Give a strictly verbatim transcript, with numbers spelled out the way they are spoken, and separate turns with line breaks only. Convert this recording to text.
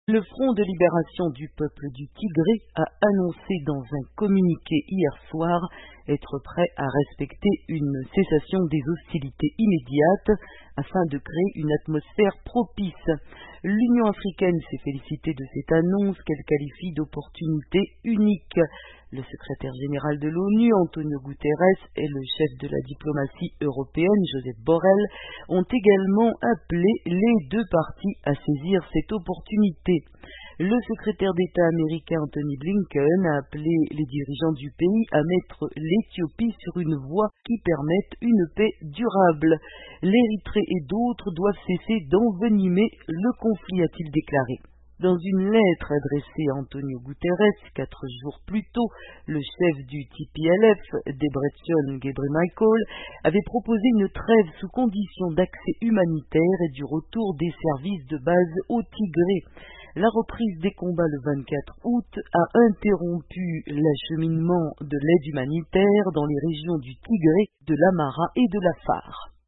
Le Front de libération du peuple du Tigré a annoncé dans un communiqué hier soir être prêt à respecter une cessation des hostilités immédiates afin de créer une atmosphère propice. L'Union africaine s'est félicitée de cette annonce qu'elle qualifie d'opportunité unique. Le secrétaire général de l'ONU, Antonio Guterres, et le chef de la diplomatie européenne, Josep Borrell, ont également appelé les deux parties à saisir cette opportunité. Le secrétaire d'État américain Antony Blinken a appelé les dirigeants du pays à mettre l'Éthiopie sur une voie qui permette une paix durable. L'Érythrée et d'autres doivent cesser d'envenimer le conflit, a-t-il déclaré. Dans une lettre adressée à Antonio Guterres, quatre jours plus tôt, le chef du T P L F, Debretsion Gebremichael, avait proposé une trêve sous condition d'accès humanitaire et du retour des services de base au Tigré. La reprise des combats le vingt-quatre août a interrompu l'acheminement de l'aide humanitaire dans les régions du Tigré, de l'Amhara et de l'Afar.